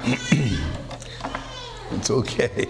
It's okay.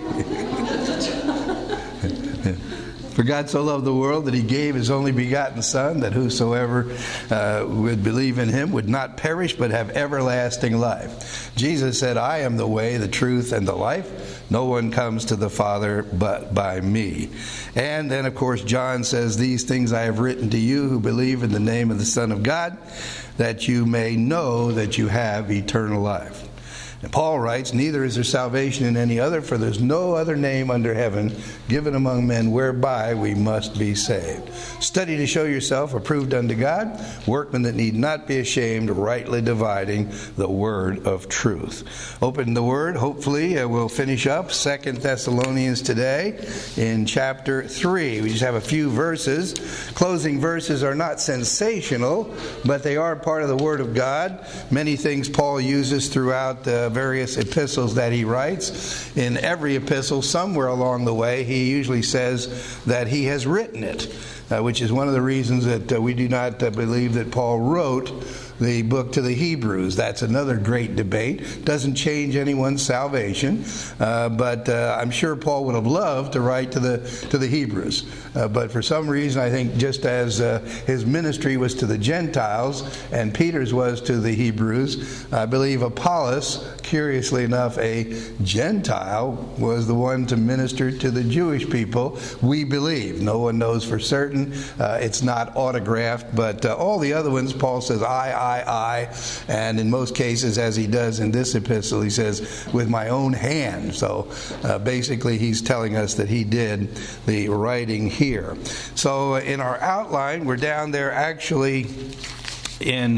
For God so loved the world that he gave his only begotten Son, that whosoever would believe in him would not perish but have everlasting life. Jesus said, I am the way, the truth, and the life. No one comes to the Father but by me. And then, of course, John says, these things I have written to you who believe in the name of the Son of God, that you may know that you have eternal life. And Paul writes, neither is there salvation in any other, for there's no other name under heaven given among men whereby we must be saved. Study to show yourself approved unto God, workmen that need not be ashamed, rightly dividing the word of truth. Open the word. Hopefully we'll finish up 2 Thessalonians today in chapter 3. We just have a few verses. Closing verses are not sensational, but they are part of the word of God. Many things Paul uses throughout the various epistles that he writes. In every epistle, somewhere along the way, he usually says that he has written it, which is one of the reasons that we do not believe that Paul wrote the book to the Hebrews. That's another great debate. Doesn't change anyone's salvation, but I'm sure Paul would have loved to write to the Hebrews. But for some reason, I think just as his ministry was to the Gentiles and Peter's was to the Hebrews, I believe Apollos, curiously enough, a Gentile, was the one to minister to the Jewish people. We believe. No one knows for certain. It's not autographed, but all the other ones, Paul says, I, and in most cases, as he does in this epistle, he says, with my own hand. So basically, he's telling us that he did the writing here. So in our outline, we're down there actually in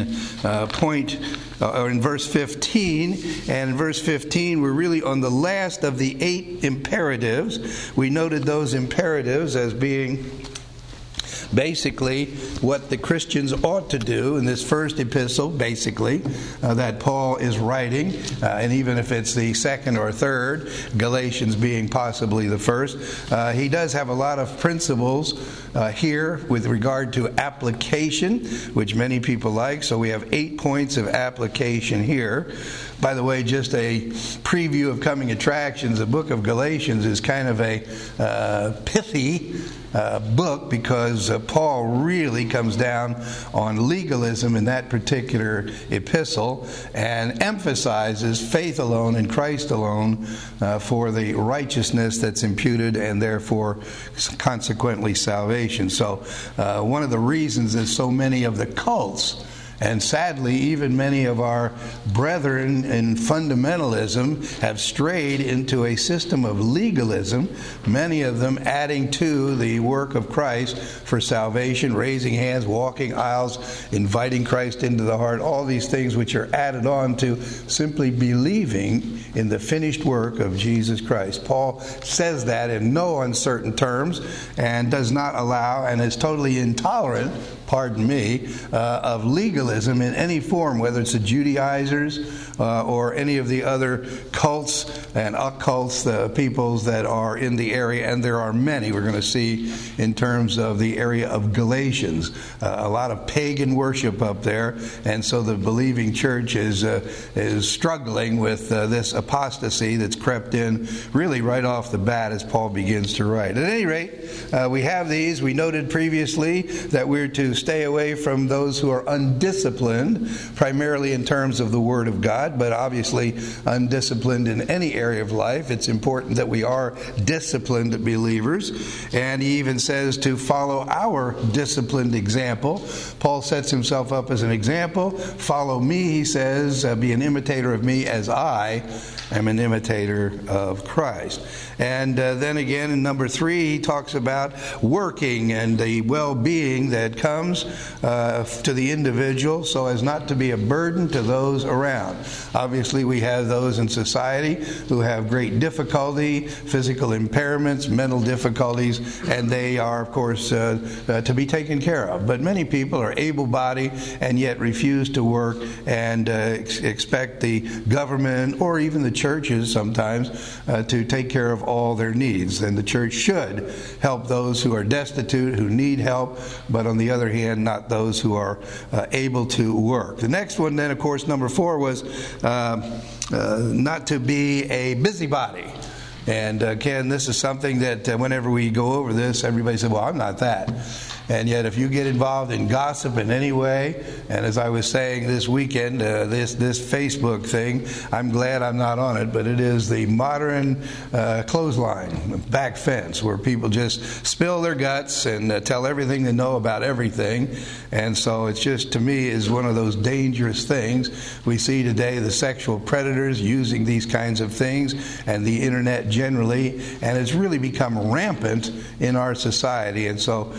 in verse 15, and in verse 15 we're really on the last of the 8 imperatives. We noted those imperatives as being basically what the Christians ought to do in this first epistle, basically, that Paul is writing, and even if it's the second or third, Galatians being possibly the first, he does have a lot of principles here with regard to application, which many people like. So we have 8 points of application here. By the way, just a preview of coming attractions, the book of Galatians is kind of a pithy book, because Paul really comes down on legalism in that particular epistle and emphasizes faith alone in Christ alone for the righteousness that's imputed and therefore consequently salvation. So one of the reasons that so many of the cults, and sadly, even many of our brethren in fundamentalism have strayed into a system of legalism, many of them adding to the work of Christ for salvation, raising hands, walking aisles, inviting Christ into the heart, all these things which are added on to simply believing in the finished work of Jesus Christ. Paul says that in no uncertain terms and does not allow and is totally intolerant, pardon me, of legalism in any form, whether it's the Judaizers or any of the other cults and occults, the peoples that are in the area, and there are many we're going to see in terms of the area of Galatians. A lot of pagan worship up there, and so the believing church is struggling with this apostasy that's crept in really right off the bat as Paul begins to write. At any rate, we have these. We noted previously that we're to stay away from those who are undisciplined, primarily in terms of the Word of God, but obviously undisciplined in any area of life. It's important that we are disciplined believers, and he even says to follow our disciplined example. Paul sets himself up as an example. Follow me, he says, be an imitator of me as I am an imitator of Christ. And then again in number 3, he talks about working and the well-being that comes to the individual so as not to be a burden to those around. Obviously, we have those in society who have great difficulty, physical impairments, mental difficulties, and they are, of course, to be taken care of. But many people are able-bodied and yet refuse to work and expect the government or even the churches sometimes to take care of all their needs. And the church should help those who are destitute, who need help, but on the other hand, not those who are able able to work. The next one then, of course, number 4 was not to be a busybody. And again, this is something that whenever we go over this, everybody says, well, I'm not that. And yet if you get involved in gossip in any way, and as I was saying this weekend, this Facebook thing, I'm glad I'm not on it, but it is the modern clothesline, back fence, where people just spill their guts and tell everything they know about everything. And so it's just, to me, is one of those dangerous things. We see today the sexual predators using these kinds of things, and the internet generally, and it's really become rampant in our society. And so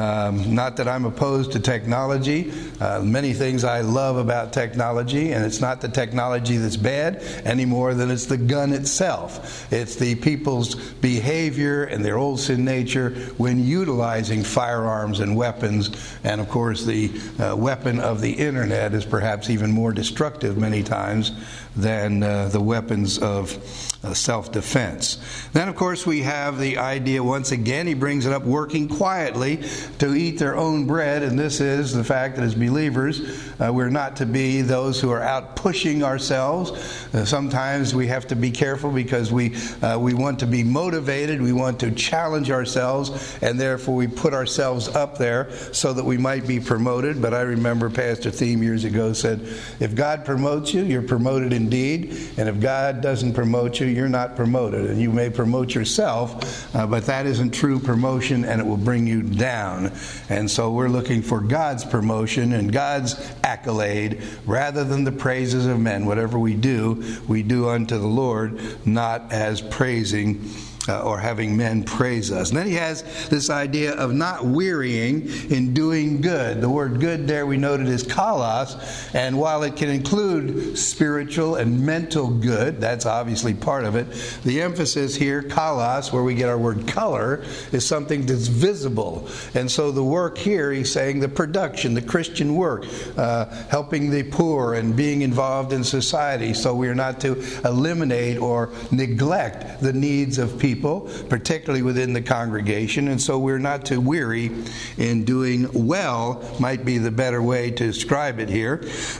not that I'm opposed to technology. Many things I love about technology, and it's not the technology that's bad any more than it's the gun itself. It's the people's behavior and their old sin nature when utilizing firearms and weapons. And of course, the weapon of the internet is perhaps even more destructive many times than the weapons of self-defense. Then, of course, we have the idea, once again, he brings it up, working quietly to eat their own bread, and this is the fact that as believers, we're not to be those who are out pushing ourselves. Sometimes we have to be careful because we want to be motivated, we want to challenge ourselves, and therefore we put ourselves up there so that we might be promoted. But I remember Pastor Thiem years ago said, if God promotes you, you're promoted indeed, and if God doesn't promote you, you're not promoted. And you may promote yourself, but that isn't true promotion, and it will bring you down. And so we're looking for God's promotion and God's accolade rather than the praises of men. Whatever we do unto the Lord, not as praising or having men praise us. And then he has this idea of not wearying in doing good. The word good there we noted is kalos, and while it can include spiritual and mental good, that's obviously part of it, the emphasis here, kalos, where we get our word color, is something that's visible. And so the work here, he's saying the production, the Christian work, helping the poor and being involved in society. So we are not to eliminate or neglect the needs of people, particularly within the congregation, and so we're not to weary in doing well, might be the better way to describe it here.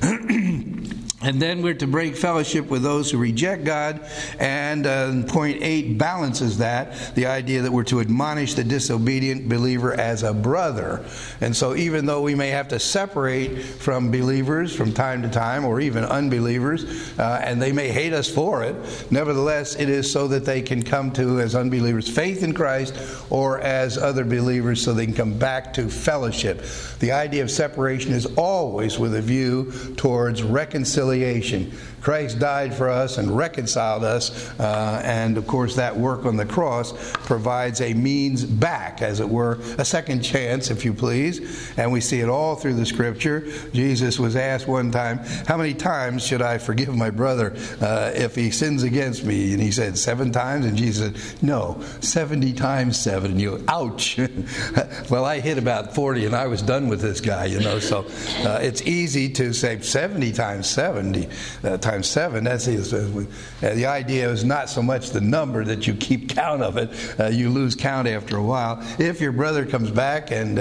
And then we're to break fellowship with those who reject God. And point 8 balances that, the idea that we're to admonish the disobedient believer as a brother. And so even though we may have to separate from believers from time to time, or even unbelievers, and they may hate us for it, nevertheless it is so that they can come to, as unbelievers, faith in Christ, or as other believers, so they can come back to fellowship. The idea of separation is always with a view towards reconciliation. Christ died for us and reconciled us, and of course that work on the cross provides a means back, as it were, a second chance, if you please. And we see it all through the Scripture. Jesus was asked one time, how many times should I forgive my brother if he sins against me? And he said, 7 times? And Jesus said, no, 70 times 7. And you, ouch. Well, I hit about 40 and I was done with this guy, so it's easy to say 70 times 70 times 7. That's the idea is not so much the number that you keep count of it. You lose count after a while. If your brother comes back and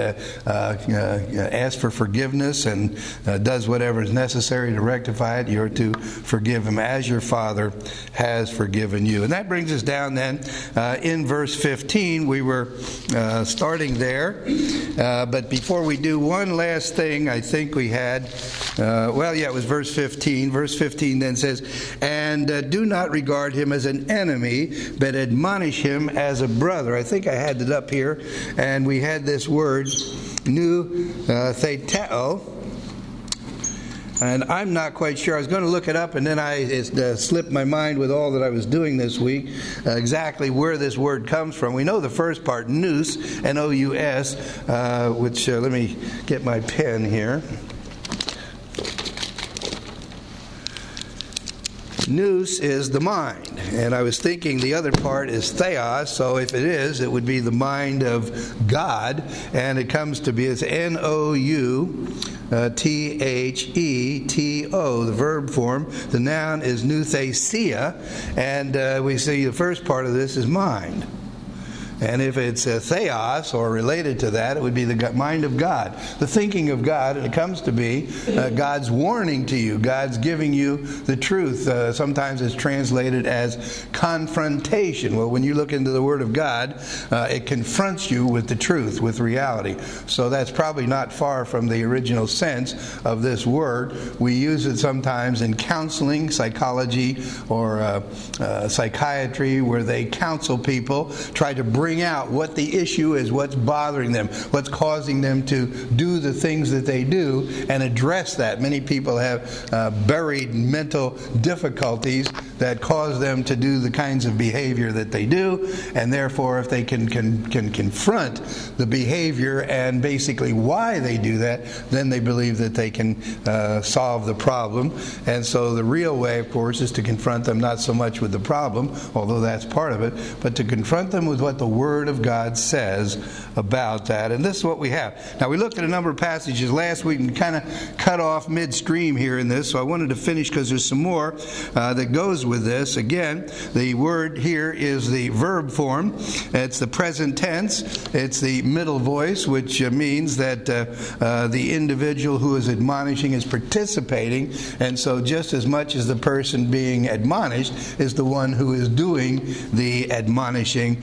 asks for forgiveness and does whatever is necessary to rectify it, you're to forgive him as your Father has forgiven you. And that brings us down then in verse 15. We were starting there, but before we do, one last thing I think we had, it was verse 15. Verse 15 then says, and do not regard him as an enemy, but admonish him as a brother. I think I had it up here, and we had this word, nu theteo, and I'm not quite sure. I was going to look it up, and then it slipped my mind with all that I was doing this week, exactly where this word comes from. We know the first part, nous, N-O-U-S, which, let me get my pen here. Nous is the mind, and I was thinking the other part is theos, so if it is, it would be the mind of God, and it comes to be, it's N-O-U-T-H-E-T-O, the verb form. The noun is nouthesia, and we see the first part of this is mind. And if it's theos or related to that, it would be the mind of God, the thinking of God. And it comes to be God's warning to you. God's giving you the truth. Sometimes it's translated as confrontation. Well, when you look into the Word of God, it confronts you with the truth, with reality. So that's probably not far from the original sense of this word. We use it sometimes in counseling, psychology, or psychiatry, where they counsel people, try to bring out what the issue is, what's bothering them, what's causing them to do the things that they do, and address that. Many people have buried mental difficulties that cause them to do the kinds of behavior that they do, and therefore if they can confront the behavior and basically why they do that, then they believe that they can solve the problem. And so the real way, of course, is to confront them not so much with the problem, although that's part of it, but to confront them with what the Word of God says about that. And this is what we have. Now, we looked at a number of passages last week and kind of cut off midstream here in this, so I wanted to finish because there's some more that goes with this. Again, the word here is the verb form. It's the present tense. It's the middle voice, which means that the individual who is admonishing is participating, and so just as much as the person being admonished is the one who is doing the admonishing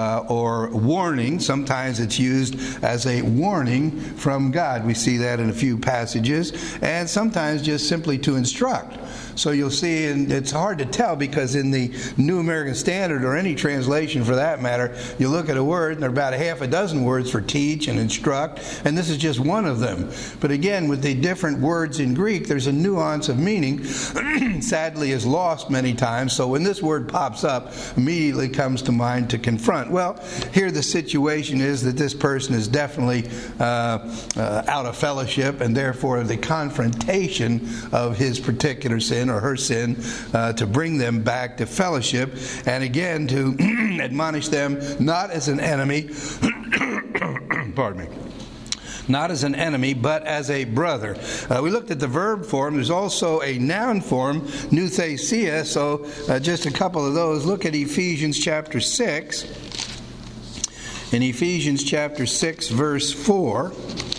or warning. Sometimes it's used as a warning from God. We see that in a few passages, and sometimes just simply to instruct. So you'll see, and it's hard to tell because in the New American Standard, or any translation for that matter, you look at a word and there are about a half a dozen words for teach and instruct, and this is just one of them. But again, with the different words in Greek, there's a nuance of meaning sadly is lost many times. So when this word pops up, immediately comes to mind to confront. Well, here the situation is that this person is definitely out of fellowship, and therefore the confrontation of his particular sin or her sin to bring them back to fellowship, and again to admonish them not as an enemy pardon me, not as an enemy, but as a brother. We looked at the verb form. There's also a noun form, nouthesia, so just a couple of those. Look at Ephesians chapter 6. In Ephesians chapter 6, verse 4.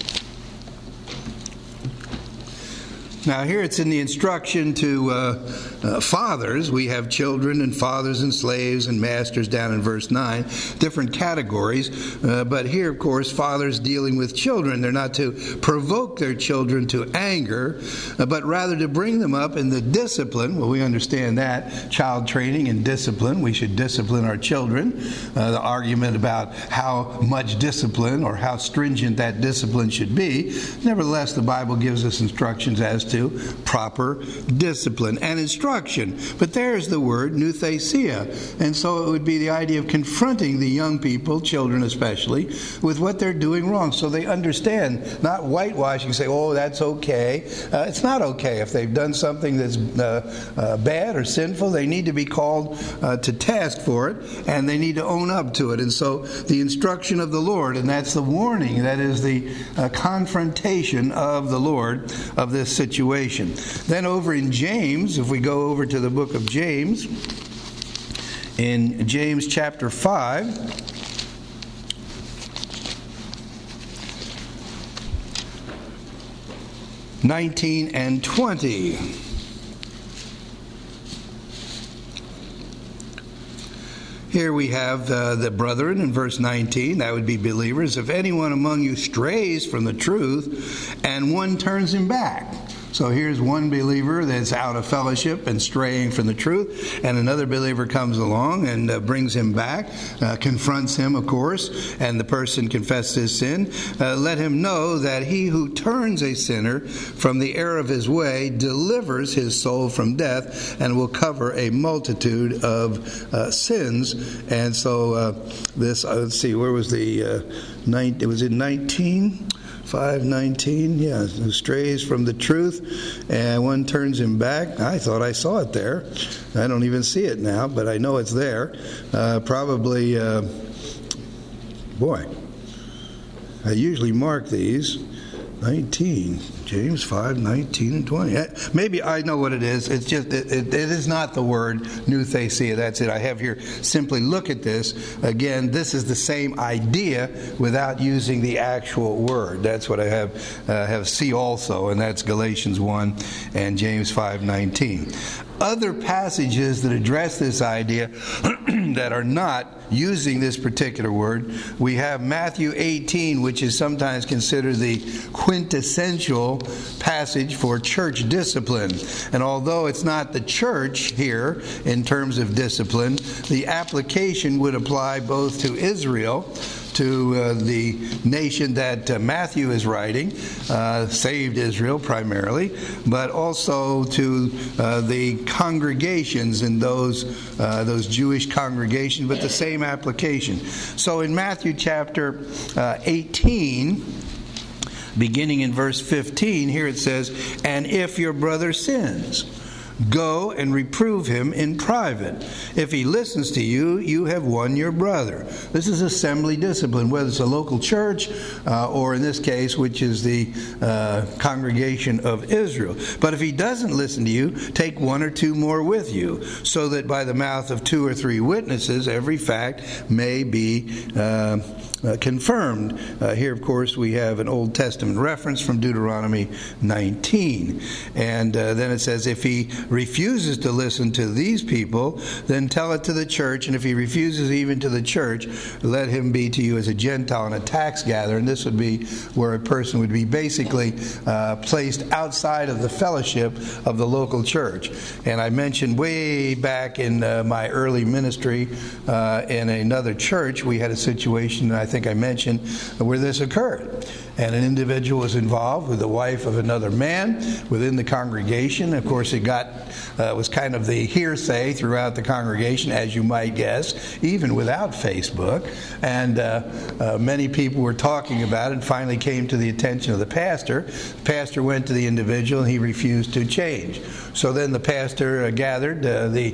Now here it's in the instruction to fathers. We have children and fathers and slaves and masters down in verse 9, different categories. But here, of course, fathers dealing with children. They're not to provoke their children to anger, but rather to bring them up in the discipline. Well, we understand that. Child training and discipline. We should discipline our children. The argument about how much discipline or how stringent that discipline should be. Nevertheless, the Bible gives us instructions as to proper discipline and instruction. But there's the word nouthesia. And so it would be the idea of confronting the young people, children especially, with what they're doing wrong, so they understand, not whitewashing, say, oh, that's okay. It's not okay. If they've done something that's bad or sinful, they need to be called to task for it, and they need to own up to it. And so the instruction of the Lord, and that's the warning, that is the confrontation of the Lord of this situation. Then over in James, if we go over to the book of James, in James chapter 5, (19 and 20). Here we have the brethren in verse 19, that would be believers. If anyone among you strays from the truth, and one turns him back. So here's one believer that's out of fellowship and straying from the truth, and another believer comes along and brings him back, confronts him, of course, and the person confesses his sin. Let him know that he who turns a sinner from the error of his way delivers his soul from death and will cover a multitude of sins. And so this, let's see, where was the, it was in 19? 5:19, yeah, who strays from the truth, and one turns him back. I thought I saw it there. I don't even see it now, but I know it's there. Probably, boy, I usually mark these. 19. James 5, 19 and 20. Maybe I know what it is. It's just, it is not the word nouthesia. That's it. I have here, simply look at this. Again, this is the same idea without using the actual word. That's what I have see also, and that's Galatians 1 and James 5, 19. Other passages that address this idea that are not using this particular word, we have Matthew 18, which is sometimes considered the quintessential passage for church discipline. And although it's not the church here in terms of discipline, the application would apply both to Israel, to the nation that Matthew is writing, saved Israel primarily, but also to the congregations in those Jewish congregations, but the same application. So in Matthew chapter 18, beginning in verse 15, here it says, "And if your brother sins, go and reprove him in private. If he listens to you, you have won your brother." This is assembly discipline, whether it's a local church or in this case, which is the congregation of Israel. "But if he doesn't listen to you, take one or two more with you, so that by the mouth of 2 or 3 witnesses every fact may be confirmed." Here, of course, we have an Old Testament reference from Deuteronomy 19. And then it says, if he refuses to listen to these people, then tell it to the church. And if he refuses even to the church, let him be to you as a Gentile and a tax gatherer. And this would be where a person would be basically placed outside of the fellowship of the local church. And I mentioned way back in my early ministry in another church, we had a situation, I think I mentioned, where this occurred. And an individual was involved with the wife of another man within the congregation. Of course, it was kind of the hearsay throughout the congregation, as you might guess, even without Facebook. And many people were talking about it, and finally came to the attention of the pastor. The pastor went to the individual, and he refused to change. So then the pastor gathered the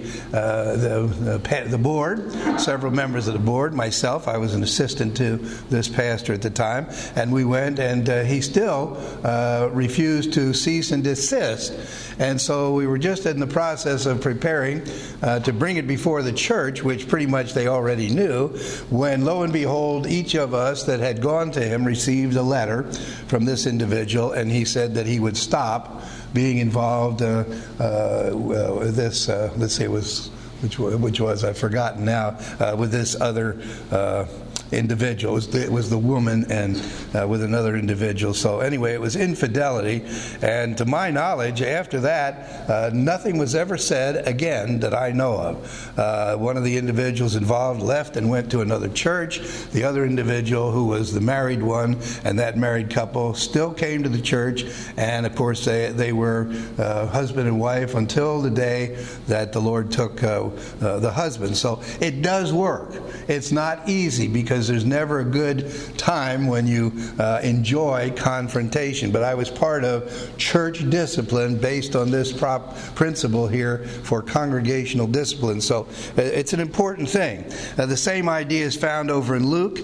board, several members of the board, myself. I was an assistant to this pastor at the time, and we went, and he still refused to cease and desist. And so we were just in the process of preparing to bring it before the church, which pretty much they already knew, when lo and behold, each of us that had gone to him received a letter from this individual, and he said that he would stop being involved with this, let's see, it was, which was, I've forgotten now, with this other individual. It was the woman and with another individual. So anyway, it was infidelity. And to my knowledge, after that, nothing was ever said again that I know of. One of the individuals involved left and went to another church. The other individual, who was the married one, and that married couple still came to the church. And of course, they were husband and wife until the day that the Lord took the husband. So it does work. It's not easy, because there's never a good time when you enjoy confrontation. But I was part of church discipline based on this principle here for congregational discipline. So it's an important thing. The same idea is found over in Luke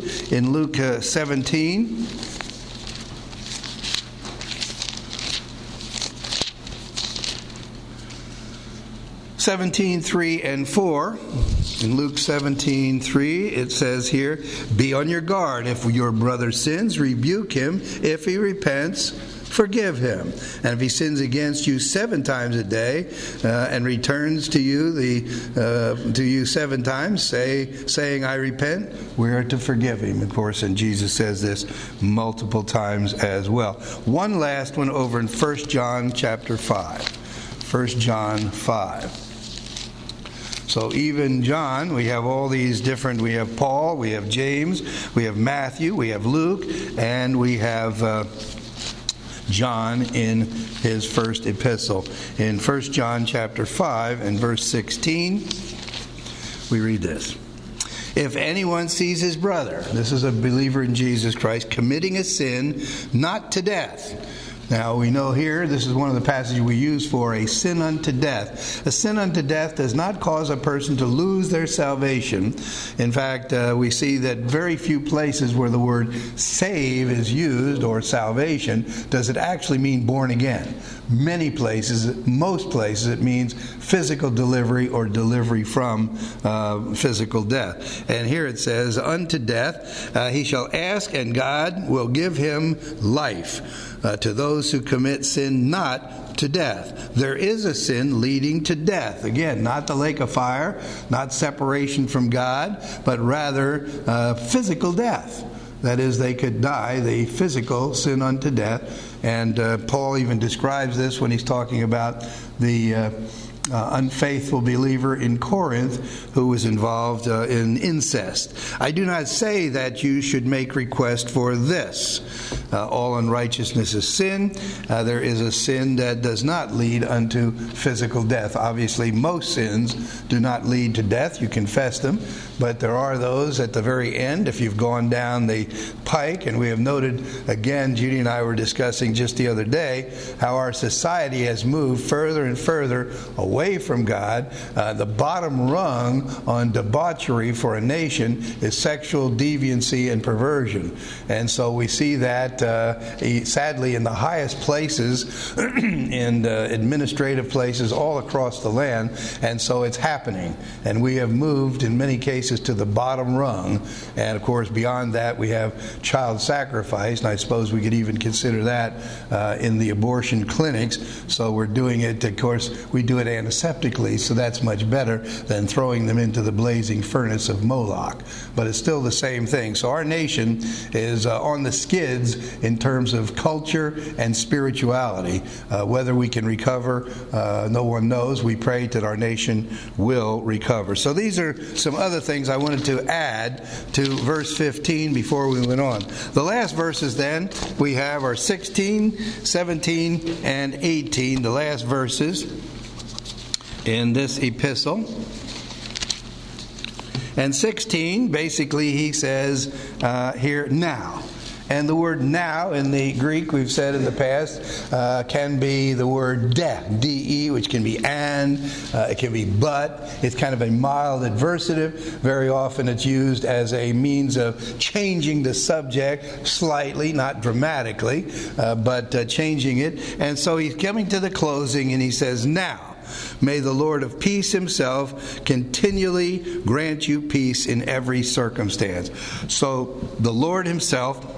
17. (17:3 and 4). In Luke 17:3, it says here, "Be on your guard. If your brother sins, rebuke him. If he repents, forgive him. And if he sins against you 7 times a day and returns to you 7 times, saying, I repent, we are to forgive him." Of course, and Jesus says this multiple times as well. One last one over in 1 John chapter 5. 1 John 5. So even John, we have all these different, we have Paul, we have James, we have Matthew, we have Luke, and we have John in his first epistle. In 1 John chapter 5 and verse 16, we read this. "If anyone sees his brother," this is a believer in Jesus Christ, "committing a sin not to death," Now we know here, this is one of the passages we use for a sin unto death. A sin unto death does not cause a person to lose their salvation. In fact, we see that very few places where the word save is used, or salvation, does it actually mean born again. Many places, most places, it means physical delivery or delivery from physical death. And here it says, unto death he shall ask, and God will give him life. To those who commit sin not to death. There is a sin leading to death. Again, not the lake of fire, not separation from God, but rather physical death. That is, they could die, the physical sin unto death. And Paul even describes this when he's talking about the unfaithful believer in Corinth who was involved in incest. I do not say that you should make request for this. All unrighteousness is sin. There is a sin that does not lead unto physical death. Obviously, most sins do not lead to death. You confess them. But there are those at the very end, if you've gone down the pike, and we have noted, again, Judy and I were discussing just the other day, how our society has moved further and further away from God. The bottom rung on debauchery for a nation is sexual deviancy and perversion. And so we see that, sadly, in the highest places, in administrative places all across the land. And so it's happening. And we have moved, in many cases, to the bottom rung. And of course, beyond that, we have child sacrifice, and I suppose we could even consider that in the abortion clinics. So we're doing it, of course, we do it antiseptically, so that's much better than throwing them into the blazing furnace of Moloch. But it's still the same thing. So our nation is on the skids in terms of culture and spirituality. Whether we can recover, no one knows. We pray that our nation will recover. So these are some other things I wanted to add to verse 15 before we went on. The last verses then we have are 16, 17, and 18, the last verses in this epistle. And 16, basically he says here, now. And the word now in the Greek, we've said in the past, can be the word de, D-E, which can be and, it can be but. It's kind of a mild adversative. Very often it's used as a means of changing the subject slightly, not dramatically, but changing it. And so he's coming to the closing and he says, now, may the Lord of peace himself continually grant you peace in every circumstance. So the Lord himself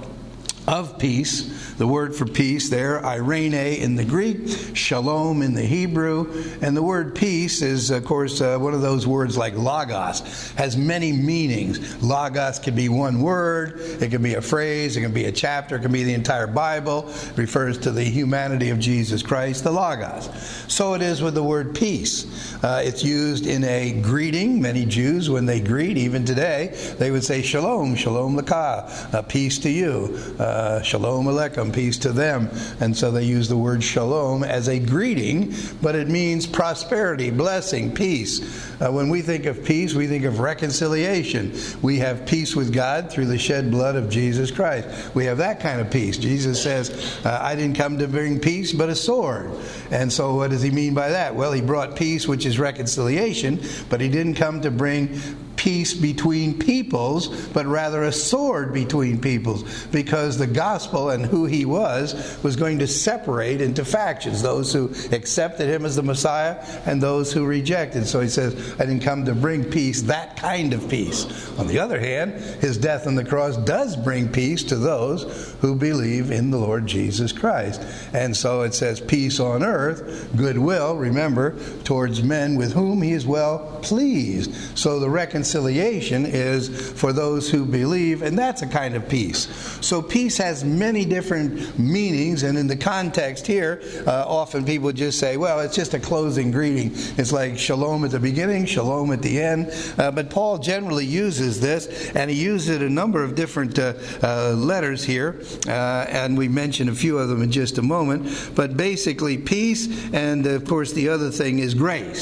of peace, the word for peace there, eirene in the Greek, shalom in the Hebrew, and the word peace is, of course, one of those words like logos, has many meanings. Logos can be one word, it can be a phrase, it can be a chapter, it can be the entire Bible. It refers to the humanity of Jesus Christ, the logos. So it is with the word peace. It's used in a greeting. Many Jews, when they greet, even today, they would say shalom, shalom laka, peace to you. Shalom Aleichem, peace to them. And so they use the word shalom as a greeting, but it means prosperity, blessing, peace. When we think of peace, we think of reconciliation. We have peace with God through the shed blood of Jesus Christ. We have that kind of peace. Jesus says, I didn't come to bring peace, but a sword. And so what does he mean by that? Well, he brought peace, which is reconciliation, but he didn't come to bring peace between peoples, but rather a sword between peoples, because the gospel and who he was going to separate into factions, those who accepted him as the Messiah and those who rejected. So he says, I didn't come to bring peace, that kind of peace. On the other hand, his death on the cross does bring peace to those who believe in the Lord Jesus Christ. And so it says peace on earth, goodwill, remember, towards men with whom he is well pleased. So the reconciliation is for those who believe, and that's a kind of peace. So peace has many different meanings, and in the context here, often people just say, well, it's just a closing greeting. It's like shalom at the beginning, shalom at the end. But Paul generally uses this, and he uses it in a number of different letters here, and we mention a few of them in just a moment. But basically peace, and of course the other thing is grace.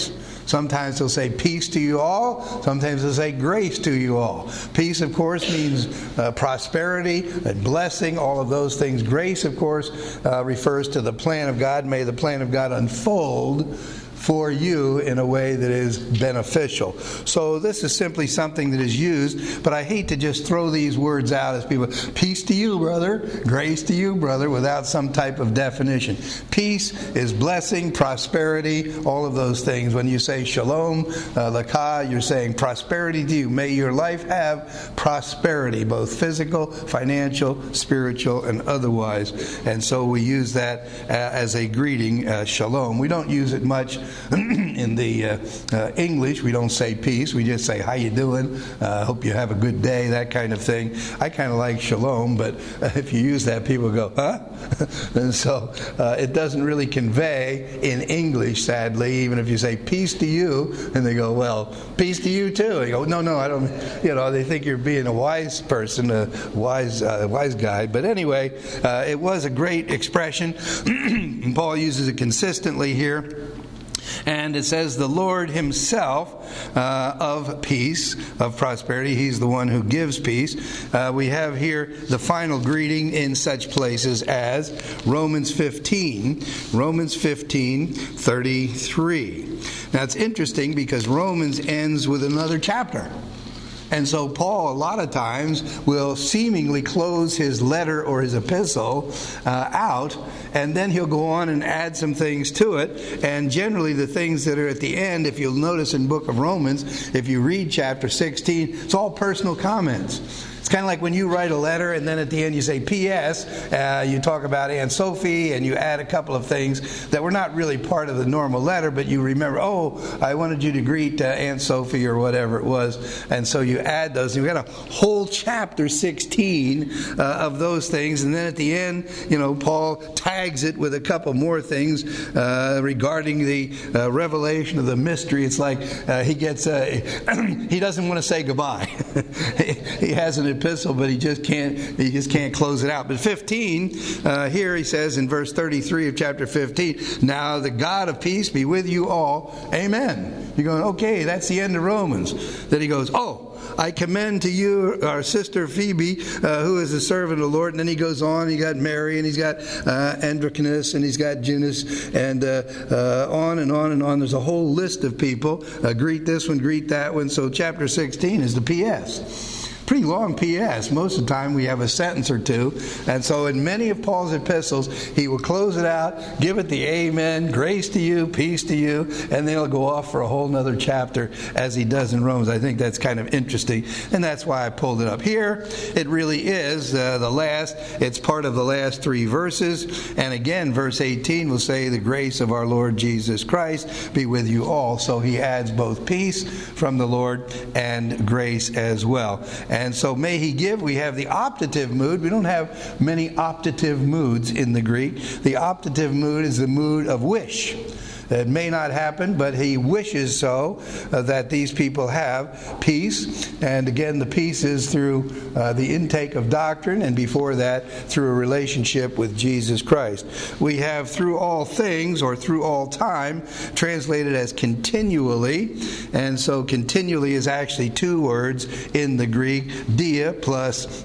Sometimes they'll say peace to you all. Sometimes they'll say grace to you all. Peace, of course, means prosperity and blessing, all of those things. Grace, of course, refers to the plan of God. May the plan of God unfold for you in a way that is beneficial. So this is simply something that is used, but I hate to just throw these words out as people, peace to you, brother, grace to you, brother, without some type of definition. Peace is blessing, prosperity, all of those things. When you say shalom, lakah, you're saying prosperity to you. May your life have prosperity, both physical, financial, spiritual, and otherwise. And so we use that as a greeting, shalom. We don't use it much in the English. We don't say peace. We just say, how you doing? Hope you have a good day, that kind of thing. I kind of like shalom, but if you use that, people go, huh? And so it doesn't really convey in English, sadly, even if you say peace to you, and they go, well, peace to you too. They go, no, I don't, they think you're being a wise person, a wise guy. But anyway, it was a great expression. Paul uses it consistently here. And it says the Lord himself of peace, of prosperity. He's the one who gives peace. We have here the final greeting in such places as Romans 15:33. Now it's interesting because Romans ends with another chapter. And so Paul, a lot of times, will seemingly close his letter or his epistle out, and then he'll go on and add some things to it. And generally the things that are at the end, if you'll notice in the book of Romans, if you read chapter 16, it's all personal comments. It's kind of like when you write a letter and then at the end you say P.S. You talk about Aunt Sophie and you add a couple of things that were not really part of the normal letter, but you remember, I wanted you to greet Aunt Sophie or whatever it was. And so you add those. And we've got a whole chapter 16 of those things. And then at the end, Paul tags it with a couple more things regarding the revelation of the mystery. It's like he doesn't want to say goodbye. He has an epistle, but he just can't close it out. But 15, here he says in verse 33 of chapter 15, now the God of peace be with you all. Amen. You're going, okay, that's the end of Romans. Then he goes, I commend to you our sister Phoebe, who is a servant of the Lord. And then he goes on. He got Mary, and he's got Andronicus, and he's got Eunice, and on and on and on. There's a whole list of people. Greet this one, greet that one. So chapter 16 is the P.S. Pretty long P.S. Most of the time we have a sentence or two. And so in many of Paul's epistles, he will close it out, give it the amen, grace to you, peace to you, and then he'll go off for a whole other chapter as he does in Romans. I think that's kind of interesting, and that's why I pulled it up here. It really is it's part of the last three verses. And again, verse 18 will say, the grace of our Lord Jesus Christ be with you all. So he adds both peace from the Lord and grace as well. And so may he give, we have the optative mood. We don't have many optative moods in the Greek. The optative mood is the mood of wish. It may not happen, but he wishes so, that these people have peace. And again, the peace is through the intake of doctrine, and before that, through a relationship with Jesus Christ. We have through all things, or through all time, translated as continually. And so continually is actually two words in the Greek, dia plus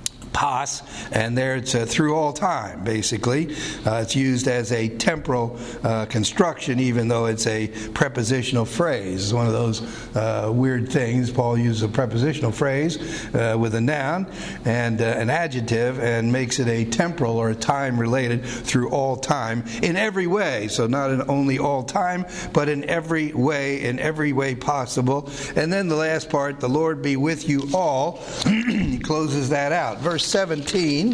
pas, and there it's through all time, basically. It's used as a temporal construction, even though it's a prepositional phrase. It's one of those weird things. Paul uses a prepositional phrase with a noun and an adjective and makes it a temporal or a time-related through all time in every way. So not in only all time, but in every way possible. And then the last part, the Lord be with you all. He closes that out. Verse 17,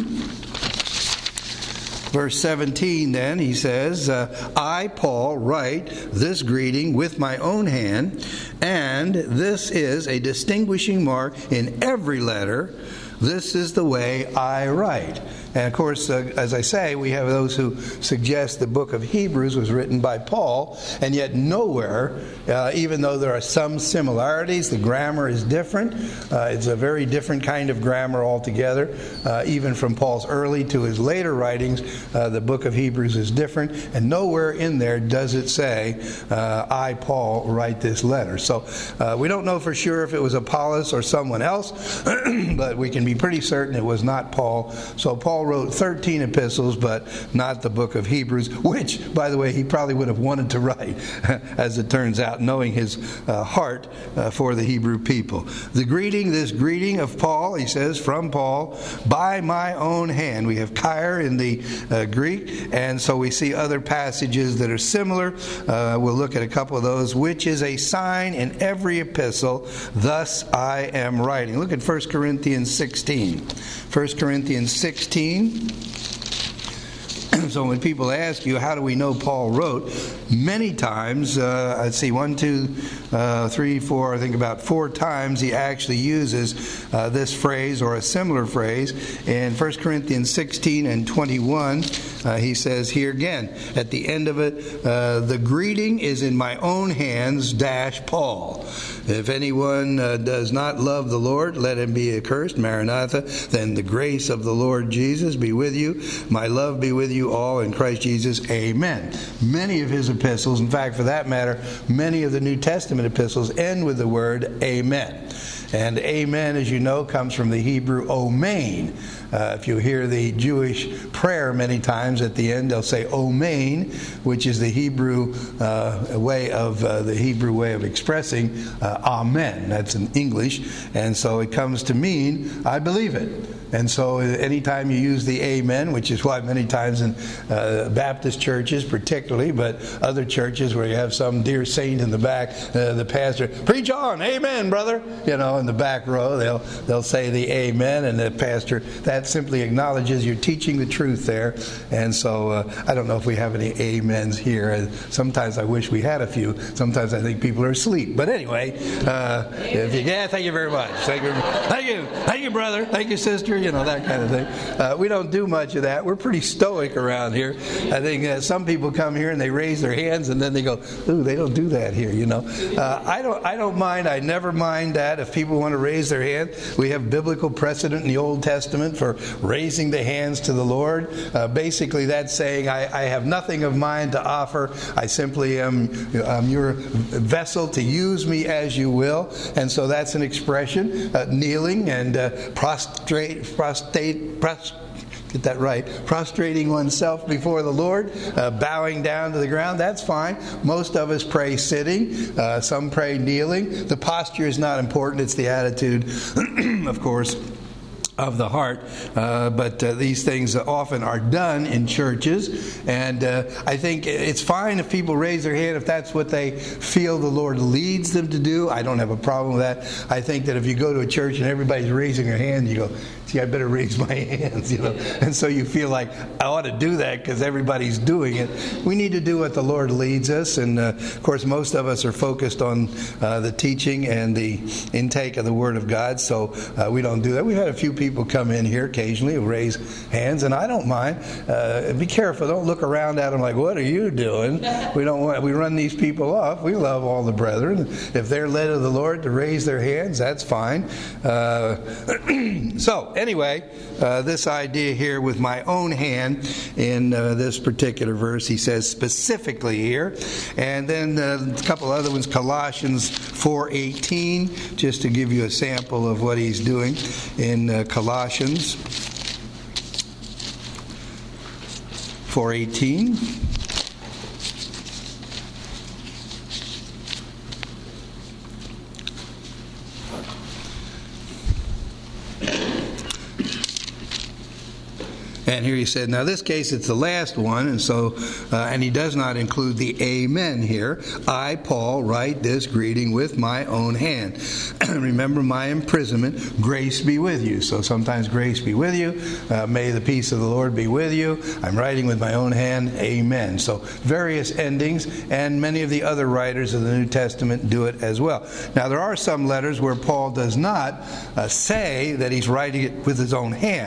then, he says, I, Paul, write this greeting with my own hand, and this is a distinguishing mark in every letter. This is the way I write. And of course, as I say, we have those who suggest the book of Hebrews was written by Paul, and yet nowhere, even though there are some similarities, the grammar is different. It's a very different kind of grammar altogether. Even from Paul's early to his later writings, the book of Hebrews is different, and nowhere in there does it say, I, Paul, write this letter. So we don't know for sure if it was Apollos or someone else, but we can be pretty certain it was not Paul. So Paul wrote 13 epistles, but not the book of Hebrews, which, by the way, he probably would have wanted to write, as it turns out, knowing his heart for the Hebrew people. This greeting of Paul, he says, from Paul, by my own hand. We have Kyr in the Greek, and so we see other passages that are similar. We'll look at a couple of those, which is a sign in every epistle, thus I am writing. Look at 1 Corinthians 16. 1 Corinthians 16. So when people ask you, how do we know Paul wrote? Many times, let's see, 1, 2, 3, 4, I think about 4 times he actually uses this phrase or a similar phrase. In 1 Corinthians 16 and 21, he says here again, at the end of it, the greeting is in my own hands, Paul. If anyone does not love the Lord, let him be accursed, Maranatha. Then the grace of the Lord Jesus be with you. My love be with you all in Christ Jesus. Amen. Many of his epistles, in fact, for that matter, many of the New Testament epistles end with the word amen. And amen, as you know, comes from the Hebrew omein. If you hear the Jewish prayer many times at the end, they'll say omein, which is the Hebrew way of expressing amen. That's in English, and so it comes to mean I believe it. And so anytime you use the amen, which is why many times in Baptist churches particularly, but other churches where you have some dear saint in the back, the pastor, preach on, amen, brother. In the back row, they'll say the amen, and the pastor, that simply acknowledges you're teaching the truth there. And so I don't know if we have any amens here. Sometimes I wish we had a few. Sometimes I think people are asleep. But anyway, thank you very much. Thank you, brother. Thank you, sister. That kind of thing. We don't do much of that. We're pretty stoic around here. I think some people come here and they raise their hands and then they go, ooh, they don't do that here, I don't mind. I never mind that. If people want to raise their hand, we have biblical precedent in the Old Testament for raising the hands to the Lord. Basically, that's saying, I have nothing of mine to offer. I simply am your vessel to use me as you will. And so that's an expression, kneeling and prostrating oneself before the Lord, bowing down to the ground. That's fine. Most of us pray sitting. Some pray kneeling. The posture is not important. It's the attitude, of course, of the heart, but these things often are done in churches, and I think it's fine if people raise their hand if that's what they feel the Lord leads them to do. I don't have a problem with that. I think that if you go to a church and everybody's raising their hand, you go, see, I better raise my hands, and so you feel like I ought to do that because everybody's doing it. We need to do what the Lord leads us, and of course most of us are focused on the teaching and the intake of the Word of God, so we don't do that. We've had a few people come in here occasionally who raise hands, and I don't mind. Be careful. Don't look around at them like, what are you doing? We run these people off. We love all the brethren. If they're led of the Lord to raise their hands, that's fine. So, anyway, this idea here with my own hand in this particular verse, he says specifically here. And then a couple other ones, Colossians 4:18, just to give you a sample of what he's doing in Colossians 4:18. And here he said, now this case it's the last one, and so and he does not include the amen here. I, Paul, write this greeting with my own hand. Remember my imprisonment. Grace be with you. So sometimes grace be with you. May the peace of the Lord be with you. I'm writing with my own hand. Amen. So various endings, and many of the other writers of the New Testament do it as well. Now there are some letters where Paul does not say that he's writing it with his own hand.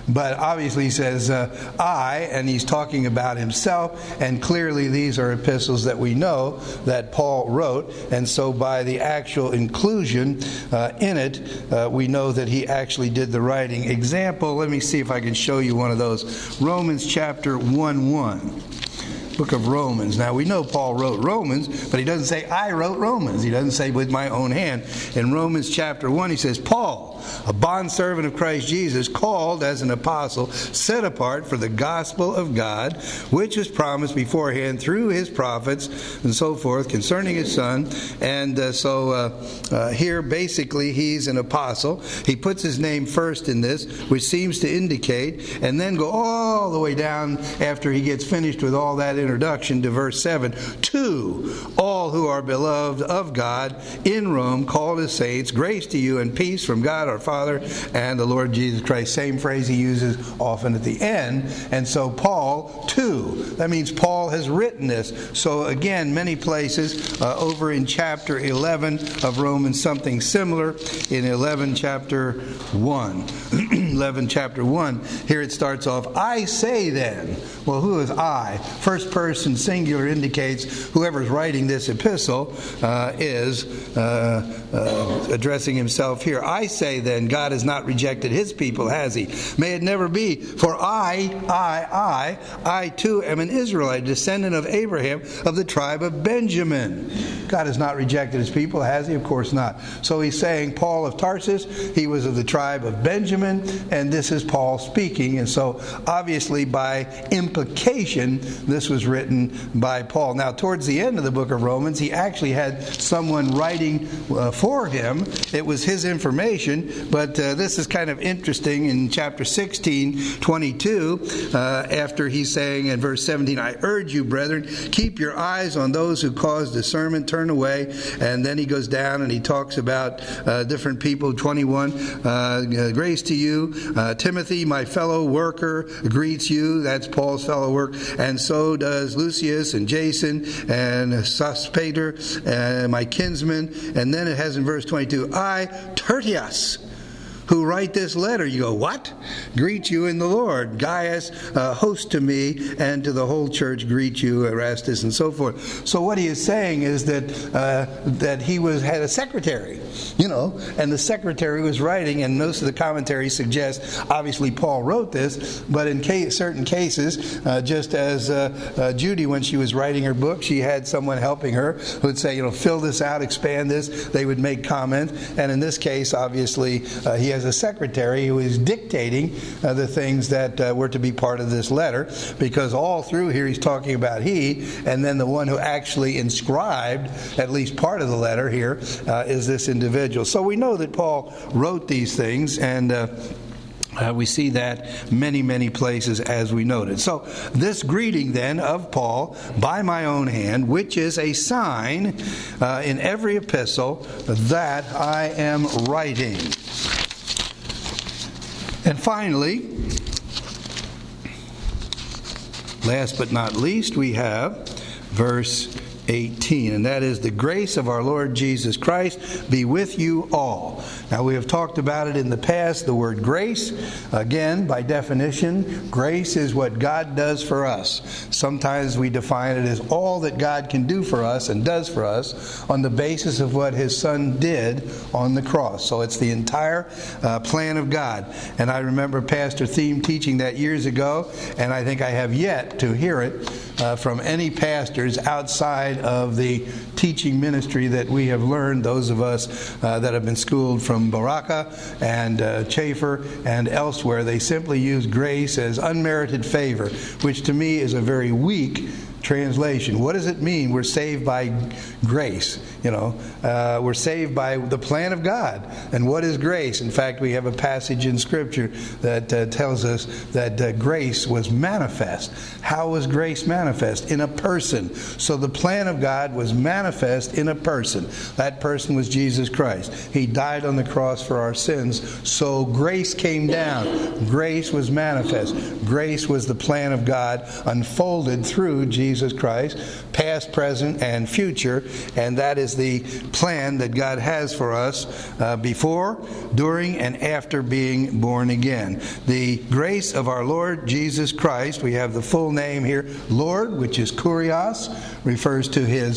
But obviously he says, I, and he's talking about himself, and clearly these are epistles that we know that Paul wrote, and so by the actual inclusion in it, we know that he actually did the writing. Example, let me see if I can show you one of those. Romans chapter 1:1. Book of Romans. Now we know Paul wrote Romans, but he doesn't say I wrote Romans. He doesn't say with my own hand. In Romans chapter 1 he says, Paul, a bondservant of Christ Jesus, called as an apostle, set apart for the gospel of God, which was promised beforehand through his prophets and so forth concerning his son. And here basically he's an apostle. He puts his name first in this, which seems to indicate, and then go all the way down after he gets finished with all that introduction to verse 7, to all who are beloved of God in Rome, called as saints, grace to you and peace from God our Father and the Lord Jesus Christ. Same phrase he uses often at the end. And so Paul, to, that means Paul has written this. So again, many places over in chapter 11 of Romans, something similar in 11 chapter 1. 11 chapter 1, here it starts off, I say then. Well, who is I? First person singular indicates whoever's writing this epistle is addressing himself here. I say then, God has not rejected his people, has he? May it never be. For I too am an Israelite, descendant of Abraham, of the tribe of Benjamin. God has not rejected his people, has he? Of course not. So he's saying Paul of Tarsus, he was of the tribe of Benjamin, and this is Paul speaking. And so obviously by implication, this was written by Paul. Now towards the end of the book of Romans, he actually had someone writing for him. It was his information, but this is kind of interesting in chapter 16, 22, after he's saying in verse 17, I urge you, brethren, keep your eyes on those who cause discernment, turn away. And then he goes down and he talks about different people. 21, grace to you. Timothy, my fellow worker, greets you. That's Paul's fellow work. And so does Lucius and Jason and Sospater, my kinsman. And then it has in verse 22, I, Tertius, who write this letter. You go, what? Greet you in the Lord. Gaius, host to me, and to the whole church greet you, Erastus, and so forth. So what he is saying is that he had a secretary, and the secretary was writing, and most of the commentaries suggest, obviously Paul wrote this, but in certain cases, just as Judy, when she was writing her book, she had someone helping her who would say, fill this out, expand this. They would make comments, and in this case, obviously, he has a secretary who is dictating the things that were to be part of this letter, because all through here he's talking about he, and then the one who actually inscribed at least part of the letter here is this individual. So we know that Paul wrote these things, and we see that many, many places as we noted. So this greeting then of Paul by my own hand, which is a sign in every epistle that I am writing. And finally, last but not least, we have verse 18, and that is, the grace of our Lord Jesus Christ be with you all. Now, we have talked about it in the past, the word grace. Again, by definition, grace is what God does for us. Sometimes we define it as all that God can do for us and does for us on the basis of what His Son did on the cross. So it's the entire plan of God. And I remember Pastor Thiem teaching that years ago, and I think I have yet to hear it from any pastors outside of the teaching ministry that we have learned, those of us that have been schooled from Baraka and Chafer and elsewhere. They simply use grace as unmerited favor, which to me is a very weak translation. What does it mean? We're saved by grace. We're saved by the plan of God. And what is grace? In fact, we have a passage in Scripture that tells us that grace was manifest. How was grace manifest? In a person. So the plan of God was manifest in a person. That person was Jesus Christ. He died on the cross for our sins. So grace came down. Grace was manifest. Grace was the plan of God unfolded through Jesus Jesus Christ, past, present, and future. And that is the plan that God has for us before, during, and after being born again. The grace of our Lord Jesus Christ, we have the full name here, Lord, which is Kurios, refers to his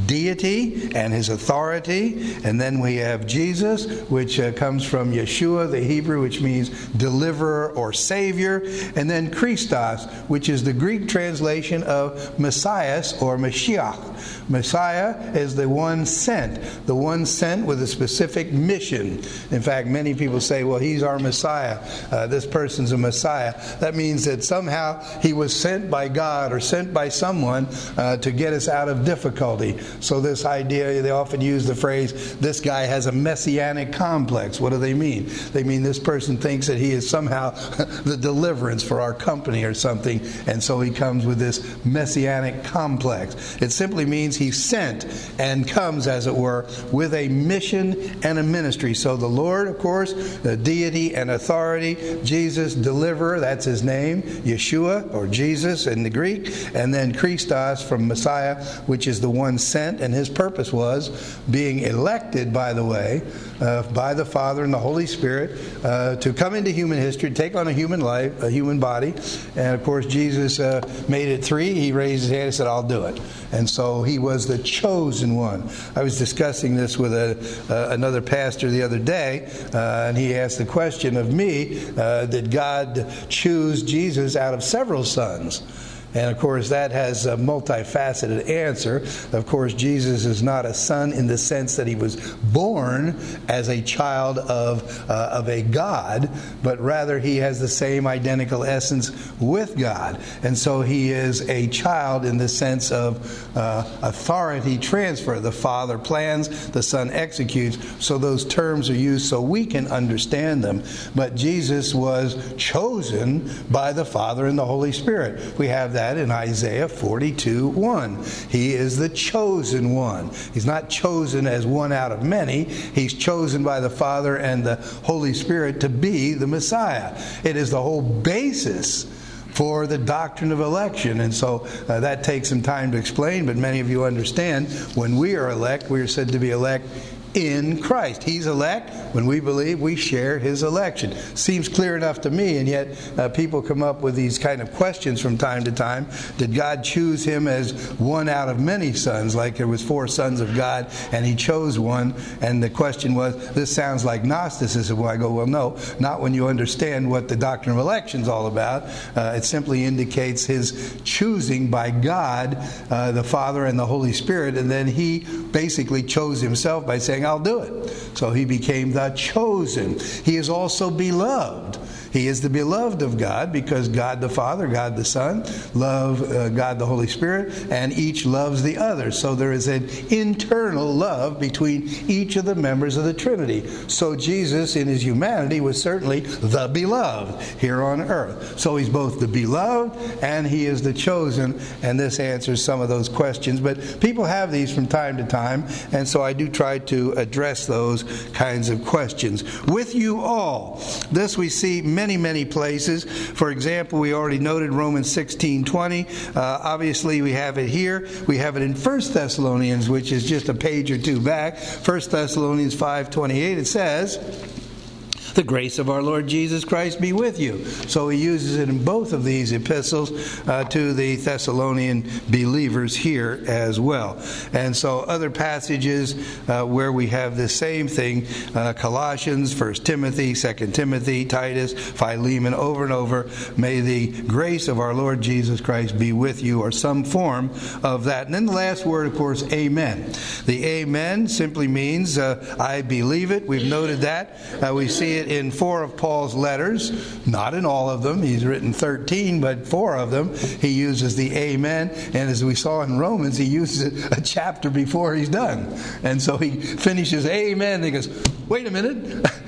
deity and his authority. And then we have Jesus, which comes from Yeshua, the Hebrew, which means deliverer or savior. And then Christos, which is the Greek translation of Messias or Mashiach. Messiah is the one sent with a specific mission. In fact, many people say, well, he's our Messiah. This person's a Messiah. That means that somehow he was sent by God or sent by someone to get us out of difficulty. So this idea, they often use the phrase, this guy has a messianic complex. What do they mean? They mean this person thinks that he is somehow the deliverance for our company or something, and so he comes with this messianic complex. It simply means he's sent and comes, as it were, with a mission and a ministry. So the Lord, of course, the deity and authority, Jesus, deliverer, that's his name, Yeshua or Jesus in the Greek, and then Christos from Messiah, which is the one sent, and his purpose was being elected, by the way, by the Father and the Holy Spirit to come into human history, take on a human life, a human body. And of course, Jesus made it 3. He raised his hand and said, I'll do it. And so he was the chosen one. I was discussing this with another pastor the other day, and he asked the question of me, did God choose Jesus out of several sons? And of course, that has a multifaceted answer. Of course, Jesus is not a son in the sense that he was born as a child of a God, but rather he has the same identical essence with God. And so he is a child in the sense of authority transfer. The Father plans, the Son executes. So those terms are used so we can understand them. But Jesus was chosen by the Father and the Holy Spirit. We have that in Isaiah 42:1. He is the chosen one. He's not chosen as one out of many. He's chosen by the Father and the Holy Spirit to be the Messiah. It is the whole basis for the doctrine of election. And so that takes some time to explain, but many of you understand when we are elect, we are said to be elect in Christ. He's elect. When we believe, we share his election. Seems clear enough to me, and yet people come up with these kind of questions from time to time. Did God choose him as one out of many sons, like there was 4 sons of God, and he chose one? And the question was, this sounds like Gnosticism. Well, I go, well, no, not when you understand what the doctrine of election is all about. It simply indicates his choosing by God, the Father and the Holy Spirit, and then he basically chose himself by saying, I'll do it. So he became the chosen. He is also beloved. He is the beloved of God because God the Father, God the Son, love God the Holy Spirit, and each loves the other. So there is an internal love between each of the members of the Trinity. So Jesus in his humanity was certainly the beloved here on earth. So he's both the beloved and he is the chosen, and this answers some of those questions. But people have these from time to time, and so I do try to address those kinds of questions. With you all, this we see many places. For example, we already noted Romans 16:20. Obviously, we have it here. We have it in 1 Thessalonians, which is just a page or two back. 1 Thessalonians 5:28, it says, the grace of our Lord Jesus Christ be with you. So he uses it in both of these epistles to the Thessalonian believers here as well. And so other passages where we have the same thing, Colossians, 1 Timothy, 2 Timothy, Titus, Philemon, over and over, may the grace of our Lord Jesus Christ be with you, or some form of that. And then the last word, of course, amen. The amen simply means I believe it. We've noted that. We see it in 4 of Paul's letters, not in all of them. He's written 13, but 4 of them he uses the amen. And as we saw in Romans, he uses it a chapter before he's done. And so he finishes amen and he goes, wait a minute,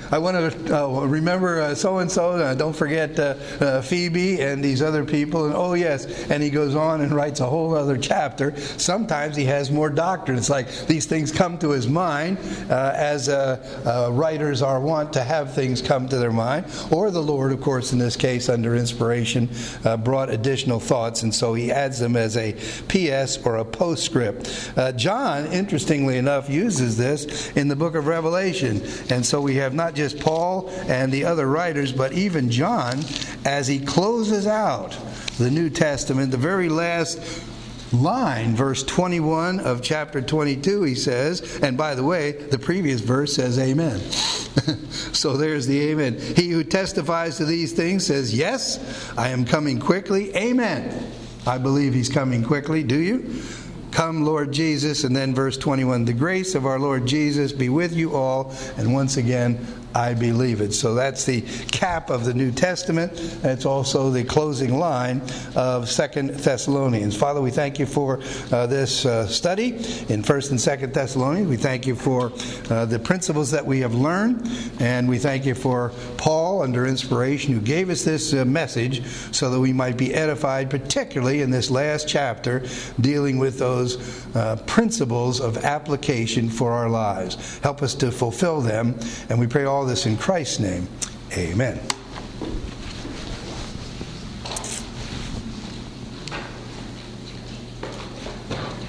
I want to remember so-and-so. Don't forget Phoebe and these other people. And oh, yes. And he goes on and writes a whole other chapter. Sometimes he has more doctrine. It's like these things come to his mind as writers are wont to have things come to their mind. Or the Lord, of course, in this case, under inspiration, brought additional thoughts. And so he adds them as a PS or a postscript. John, interestingly enough, uses this in the book of Revelation. And so we have not just Paul and the other writers, but even John, as he closes out the New Testament, the very last line, verse 21 of chapter 22, he says, and by the way, the previous verse says amen. So there's the amen. He who testifies to these things says, yes, I am coming quickly. Amen. I believe he's coming quickly. Do you? Come, Lord Jesus. And then verse 21, the grace of our Lord Jesus be with you all. And once again, I believe it. So that's the cap of the New Testament. It's also the closing line of 2 Thessalonians. Father, we thank you for this study in 1st and 2nd Thessalonians. We thank you for the principles that we have learned. And we thank you for Paul, under inspiration, who gave us this message so that we might be edified, particularly in this last chapter, dealing with those principles of application for our lives. Help us to fulfill them. And we pray all this in Christ's name. Amen.